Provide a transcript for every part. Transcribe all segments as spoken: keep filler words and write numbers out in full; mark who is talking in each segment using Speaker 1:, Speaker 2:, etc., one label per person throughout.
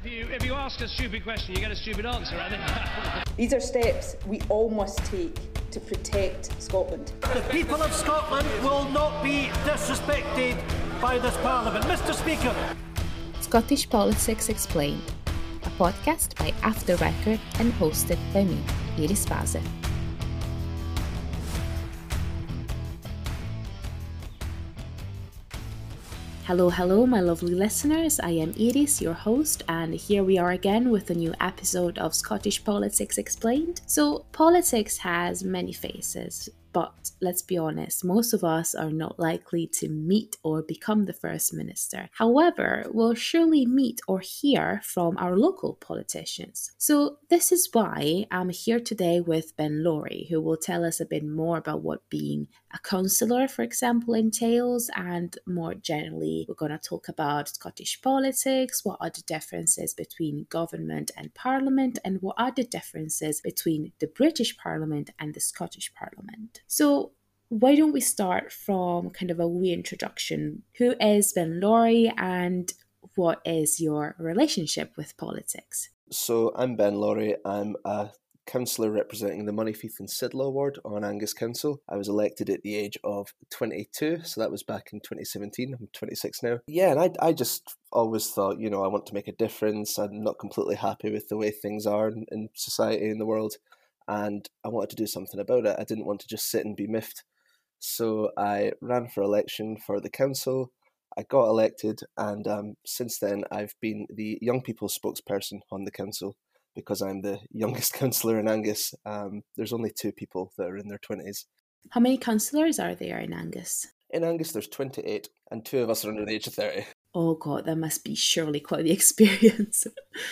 Speaker 1: you if you ask a stupid question, you get a stupid answer, I think.
Speaker 2: These are steps we all must take to protect Scotland.
Speaker 3: The people of Scotland will not be disrespected by this Parliament. Mister Speaker.
Speaker 4: Scottish Politics Explained, a podcast by After Record and hosted by me, Iris Vase. Hello, hello, my lovely listeners. I am Iris, your host, and here we are again with a new episode of Scottish Politics Explained. So, politics has many faces, but let's be honest, most of us are not likely to meet or become the First Minister. However, we'll surely meet or hear from our local politicians. So, this is why I'm here today with Ben Laurie, who will tell us a bit more about what being a councillor, for example, entails, and more generally, we're going to talk about Scottish politics, what are the differences between government and parliament, and what are the differences between the British Parliament and the Scottish Parliament. So why don't we start from kind of a wee introduction? Who is Ben Laurie and what is your relationship with politics?
Speaker 5: So I'm Ben Laurie. I'm a councillor representing the Moneyfeith and Sidlaw ward on Angus Council. I was elected at the age of twenty-two, so that was back in twenty seventeen. I'm twenty-six now. Yeah, and I I just always thought, you know, I want to make a difference. I'm not completely happy with the way things are in, in society and the world, and I wanted to do something about it. I didn't want to just sit and be miffed. So I ran for election for the council. I got elected, and um, since then I've been the young people's spokesperson on the council. Because I'm the youngest councillor in Angus. Um, there's only two people that are in their twenties.
Speaker 4: How many councillors are there in Angus?
Speaker 5: In Angus, there's twenty-eight, and two of us are under the age of thirty.
Speaker 4: Oh God, that must be surely quite the experience.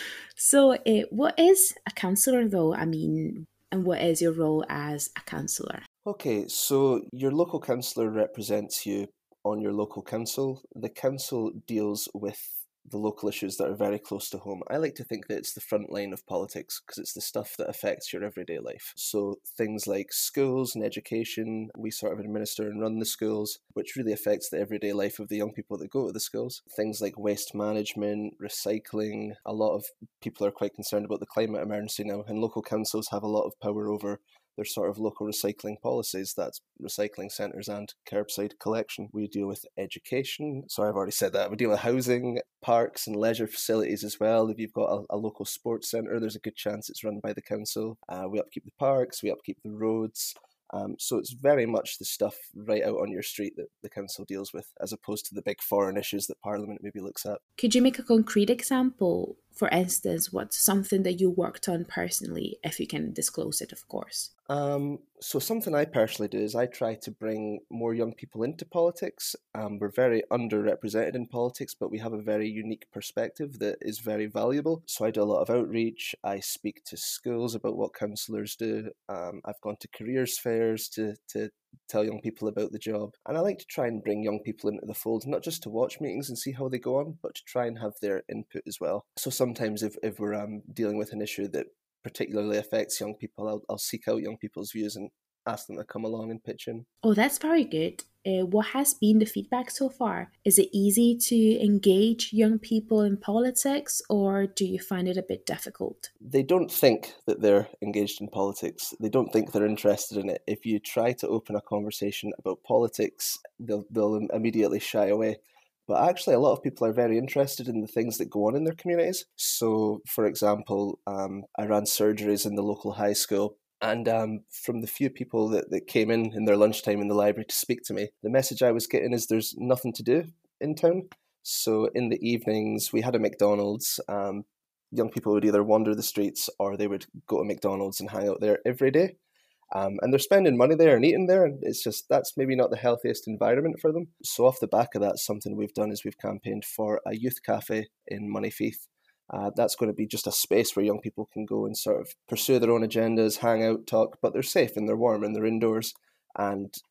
Speaker 4: So uh, what is a councillor though? I mean, and what is your role as a councillor?
Speaker 5: Okay, so your local councillor represents you on your local council. The council deals with the local issues that are very close to home. I like to think that it's the front line of politics because it's the stuff that affects your everyday life. So things like schools and education, we sort of administer and run the schools, which really affects the everyday life of the young people that go to the schools. Things like waste management, recycling. A lot of people are quite concerned about the climate emergency now, and local councils have a lot of power over their sort of local recycling policies. That's recycling centres and curbside collection. We deal with education. Sorry, I've already said that. We deal with housing, parks and leisure facilities as well. If you've got a, a local sports centre, there's a good chance it's run by the council. Uh, we upkeep the parks, we upkeep the roads. Um, so it's very much the stuff right out on your street that the council deals with, as opposed to the big foreign issues that Parliament maybe looks at.
Speaker 4: Could you make a concrete example? For instance, what's something that you worked on personally, if you can disclose it, of course?
Speaker 5: Um, so something I personally do is I try to bring more young people into politics. Um, we're very underrepresented in politics, but we have a very unique perspective that is very valuable. So I do a lot of outreach. I speak to schools about what councillors do. Um, I've gone to careers fairs to, to tell young people about the job. And I like to try and bring young people into the fold, not just to watch meetings and see how they go on, but to try and have their input as well. So sometimes if, if we're um, dealing with an issue that particularly affects young people, I'll, I'll seek out young people's views and ask them to come along and pitch in.
Speaker 4: Oh, that's very good. Uh, what has been the feedback so far? Is it easy to engage young people in politics, or do you find it a bit difficult?
Speaker 5: They don't think that they're engaged in politics. They don't think they're interested in it. If you try to open a conversation about politics, they'll, they'll immediately shy away. But actually, a lot of people are very interested in the things that go on in their communities. So, for example, um, I ran surgeries in the local high school. And um, from the few people that, that came in in their lunchtime in the library to speak to me, the message I was getting is there's nothing to do in town. So in the evenings, we had a McDonald's. Um, young people would either wander the streets or they would go to McDonald's and hang out there every day. Um, and they're spending money there and eating there, and it's just, that's maybe not the healthiest environment for them. So off the back of that, something we've done is we've campaigned for a youth cafe in Moneyfeith. Uh, that's going to be just a space where young people can go and sort of pursue their own agendas, hang out, talk, but they're safe and they're warm and they're indoors. And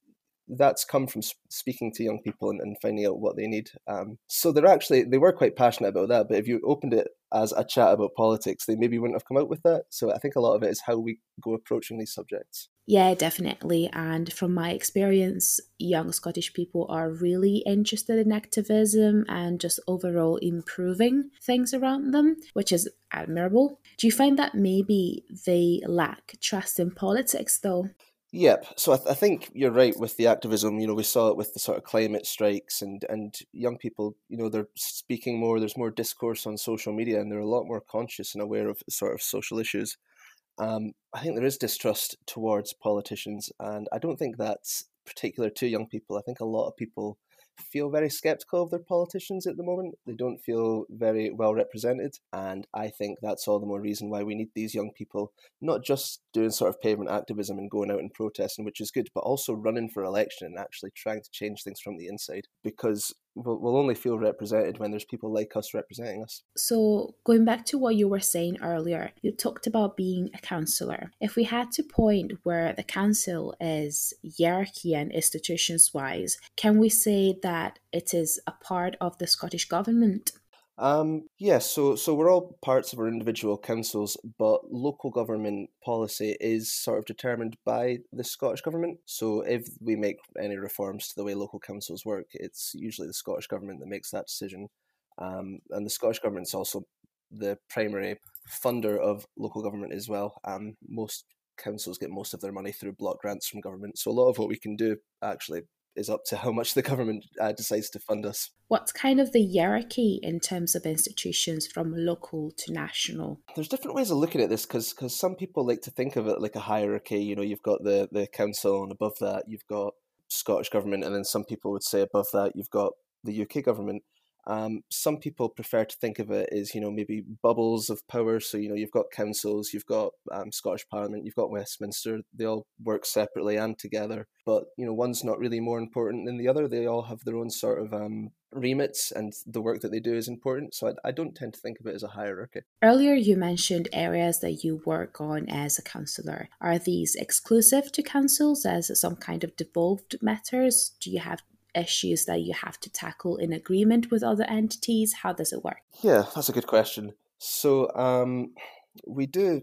Speaker 5: that's come from speaking to young people and, and finding out what they need. Um, so they're actually, they were quite passionate about that, but if you opened it as a chat about politics, they maybe wouldn't have come out with that. So I think a lot of it is how we go approaching these subjects.
Speaker 4: Yeah, definitely. And from my experience, young Scottish people are really interested in activism and just overall improving things around them, which is admirable. Do you find that maybe they lack trust in politics, though?
Speaker 5: Yep. So I, th- I think you're right with the activism. You know, we saw it with the sort of climate strikes, and, and young people, you know, they're speaking more, there's more discourse on social media, and they're a lot more conscious and aware of sort of social issues. Um, I think there is distrust towards politicians, and I don't think that's particular to young people. I think a lot of people feel very skeptical of their politicians at the moment. They don't feel very well represented, and I think that's all the more reason why we need these young people not just doing sort of pavement activism and going out and protesting, which is good, but also running for election and actually trying to change things from the inside, because we'll, we'll only feel represented when there's people like us representing us.
Speaker 4: So going back to what you were saying earlier, you talked about being a councillor. If we had to point where the council is hierarchy and institutions wise, can we say that it is a part of the Scottish Government?
Speaker 5: Um, yes, yeah, so so we're all parts of our individual councils, but local government policy is sort of determined by the Scottish Government. So if we make any reforms to the way local councils work, it's usually the Scottish Government that makes that decision. Um, and the Scottish Government's also the primary funder of local government as well. Um, most councils get most of their money through block grants from government. So a lot of what we can do actually is up to how much the government uh, decides to fund us.
Speaker 4: What's kind of the hierarchy in terms of institutions from local to national?
Speaker 5: There's different ways of looking at this, because because some people like to think of it like a hierarchy. You know, you've got the, the council, and above that you've got Scottish Government, and then some people would say above that you've got the U K Government. Um, some people prefer to think of it as, you know, maybe bubbles of power. So, you know, you've got councils, you've got um, Scottish Parliament, you've got Westminster. They all work separately and together. But, you know, one's not really more important than the other. They all have their own sort of um, remits, and the work that they do is important. So I, I don't tend to think of it as a hierarchy.
Speaker 4: Earlier, you mentioned areas that you work on as a councillor. Are these exclusive to councils as some kind of devolved matters? Do you have issues that you have to tackle in agreement with other entities? How does it work?
Speaker 5: Yeah, that's a good question. So um, we do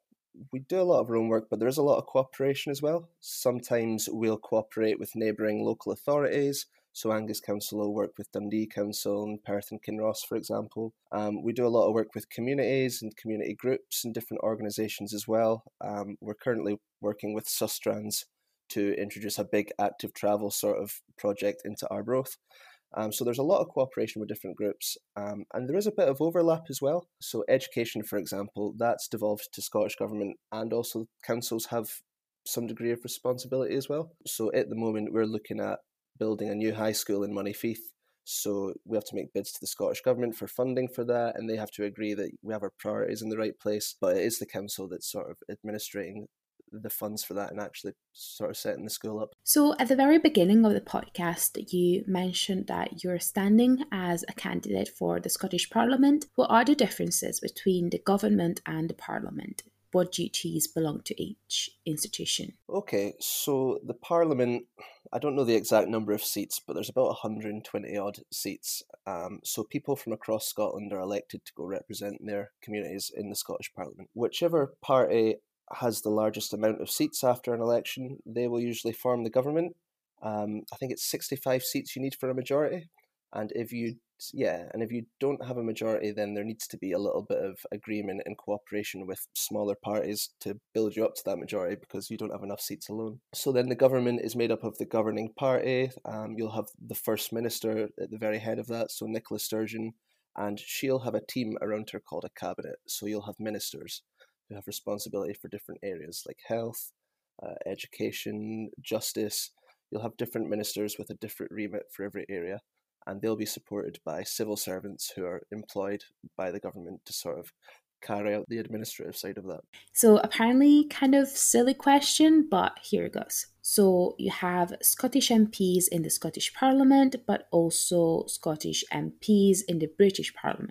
Speaker 5: we do a lot of our own work, but there is a lot of cooperation as well. Sometimes we'll cooperate with neighbouring local authorities. So Angus Council will work with Dundee Council and Perth and Kinross, for example. Um, we do a lot of work with communities and community groups and different organisations as well. Um, we're currently working with Sustrans to introduce a big active travel sort of project into Arbroath. Um, so there's a lot of cooperation with different groups, um, and there is a bit of overlap as well. So education, for example, that's devolved to Scottish Government, and also councils have some degree of responsibility as well. So at the moment, we're looking at building a new high school in Moneyfeith. So we have to make bids to the Scottish Government for funding for that, and they have to agree that we have our priorities in the right place. But it is the council that's sort of administrating the funds for that and actually sort of setting the school up.
Speaker 4: So at the very beginning of the podcast, you mentioned that you're standing as a candidate for the Scottish Parliament. What are the differences between the government and the Parliament? What duties belong to each institution?
Speaker 5: Okay, so the Parliament, I don't know the exact number of seats, but there's about one hundred twenty odd seats. Um, so people from across Scotland are elected to go represent their communities in the Scottish Parliament. Whichever party has the largest amount of seats after an election, they will usually form the government. Um, I think it's sixty-five seats you need for a majority. And if you, yeah, and if you don't have a majority, then there needs to be a little bit of agreement and cooperation with smaller parties to build you up to that majority, because you don't have enough seats alone. So then the government is made up of the governing party. Um, you'll have the First Minister at the very head of that, so Nicola Sturgeon, and she'll have a team around her called a cabinet. So you'll have ministers who have responsibility for different areas like health, uh, education, justice. You'll have different ministers with a different remit for every area, and they'll be supported by civil servants who are employed by the government to sort of carry out the administrative side of that.
Speaker 4: So apparently kind of silly question, but here it goes. So you have Scottish M Ps in the Scottish Parliament, but also Scottish M Ps in the British Parliament.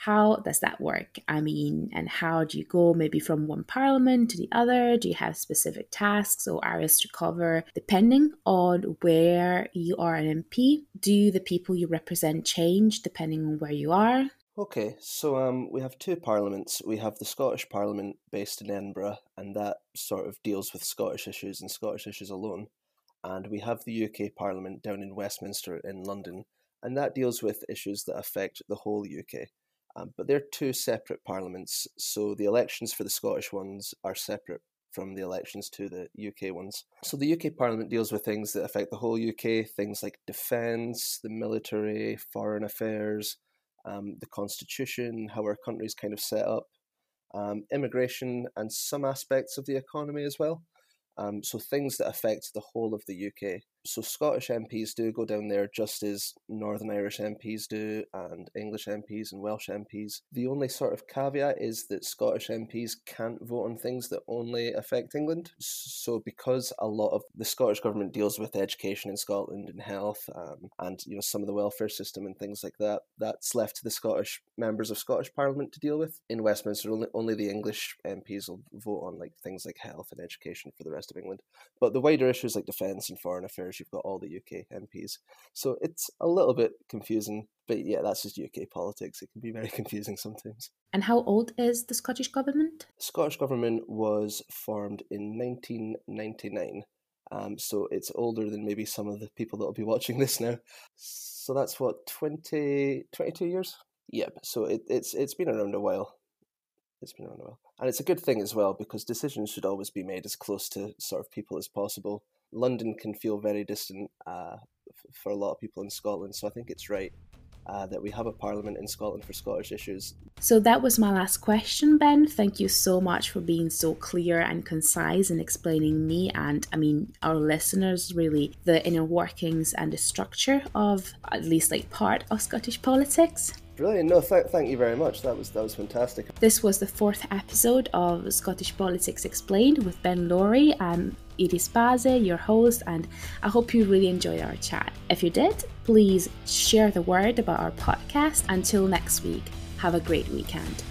Speaker 4: How does that work? I mean, and how do you go maybe from one parliament to the other? Do you have specific tasks or areas to cover depending on where you are an M P? Do the people you represent change depending on where you are?
Speaker 5: Okay, so um, we have two parliaments. We have the Scottish Parliament based in Edinburgh, and that sort of deals with Scottish issues and Scottish issues alone. And we have the U K Parliament down in Westminster in London, and that deals with issues that affect the whole U K. Um, but they're two separate parliaments, so the elections for the Scottish ones are separate from the elections to the U K ones. So the U K Parliament deals with things that affect the whole U K, things like defence, the military, foreign affairs, um, the constitution, how our country's kind of set up, um, immigration, and some aspects of the economy as well. Um, so things that affect the whole of the U K. So Scottish M Ps do go down there just as Northern Irish M Ps do, and English M Ps and Welsh M Ps. The only sort of caveat is that Scottish M Ps can't vote on things that only affect England. So because a lot of the Scottish government deals with education in Scotland and health, um, and you know some of the welfare system and things like that, that's left to the Scottish members of Scottish Parliament to deal with. In Westminster, only, only the English M Ps will vote on like things like health and education for the rest of England. But the wider issues like defence and foreign affairs, you've got all the U K M Ps. So it's a little bit confusing, but yeah, that's just U K politics. It can be very confusing sometimes.
Speaker 4: And how old is the Scottish government?
Speaker 5: The Scottish government was formed in nineteen ninety-nine, um, so it's older than maybe some of the people that will be watching this now. So that's what, twenty, twenty-two years? Yep, so it, it's it's been around a while. It's been around a while. And it's a good thing as well, because decisions should always be made as close to sort of people as possible. London can feel very distant uh, f- for a lot of people in Scotland, so I think it's right uh, that we have a parliament in Scotland for Scottish issues.
Speaker 4: So that was my last question, Ben. Thank you so much for being so clear and concise in explaining me and, I mean, our listeners, really, the inner workings and the structure of at least like part of Scottish politics.
Speaker 5: Brilliant. No, th- thank you very much. That was that was fantastic.
Speaker 4: This was the fourth episode of Scottish Politics Explained with Ben Laurie. I'm Iris Baze, your host, and I hope you really enjoyed our chat. If you did, please share the word about our podcast. Until next week, have a great weekend.